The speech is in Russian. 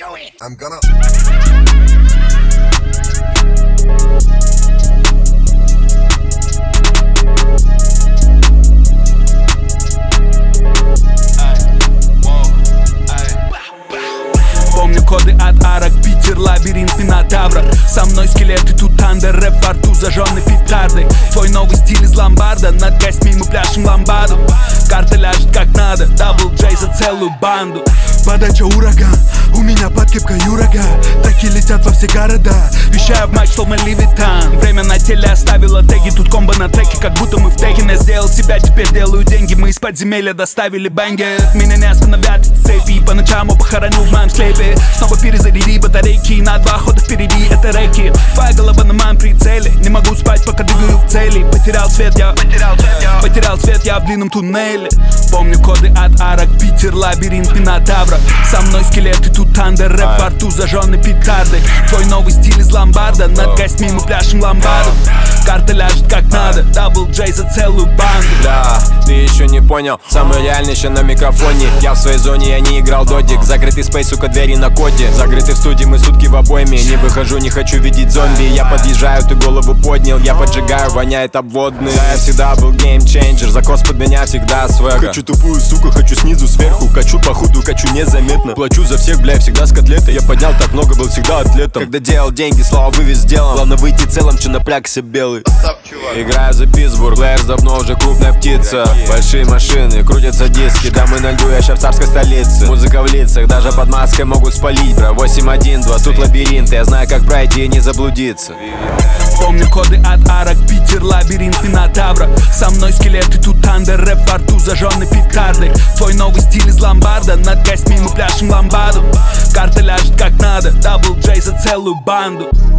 I'm gonna... Помню коды от арок, Питер, лабиринт Минотавра. Со мной скелеты, тут андер, рэп во рту, зажженный петардой. Твой новый стиль из ломбарда, над костьми мы пляшем ламбаду. Карта ляжет как надо, Дабл Джей за целую банду. Подача ураган, у меня под кепкой урага. Таки летят во все города, вещаю в майк, словно Левитан. Время на теле оставило теги, тут комбо на треке, как будто мы в Текине. Сделал себя, теперь делаю деньги, мы из подземелья доставили бэнгер. Меня не остановят цепи, по ночам я похоронил в моем склепе. Снова перезаряди батарейки, на 2 хода впереди, это рэки. Твоя голова на моем прицеле, не могу спать, пока двигаю к цели. Потерял цвет я в длинном туннеле. Помню коды от арок, Питер, лабиринт Минотавра. Со мной скелеты, тут андер, рэп во рту, зажженный петардой. Твой новый стиль из ломбарда, над костьми мы пляшем ламбаду. Карта ляжет как надо, Дабл Джей за целую банду. Да, ты еще не понял, самый реальный еще на микрофоне. Я в своей зоне, я не играл додик. Закрытый спейс, сука, двери на коде. Закрытый в студии, мы сутки в обойме. Не выхожу, не хочу видеть зомби. Я подъезжаю, ты голову поднял. Я поджигаю, воняет обводный. Да, я всегда был геймчейнджер, закос под меня всегда свэга. Хочу тупую суку, хочу снизу, сверху. Качу по худу, качу незаметно. Плачу за всех, бля, всегда с котлетой. Я поднял так много, был всегда атлетом. Когда делал деньги, слова вывез сделал. Главное выйти целым, че напрягся белый. Играю за Питтсбург, Лэрс давно уже крупная птица. Большие машины, крутятся диски. Да мы на льду, я ща в царской столице. Музыка в лицах, даже под маской могут спалить, бро. 8-1-2, тут лабиринт, я знаю как пройти и не заблудиться. Помню коды от арок, Питер, лабиринт Минотавра. Со мной скелеты, тут андер, рэп во рту, зажженный петардой. Твой новый стиль из ломбарда, над костьми мы пляшем ламбаду. Карта ляжет как надо, Дабл Джей за целую банду.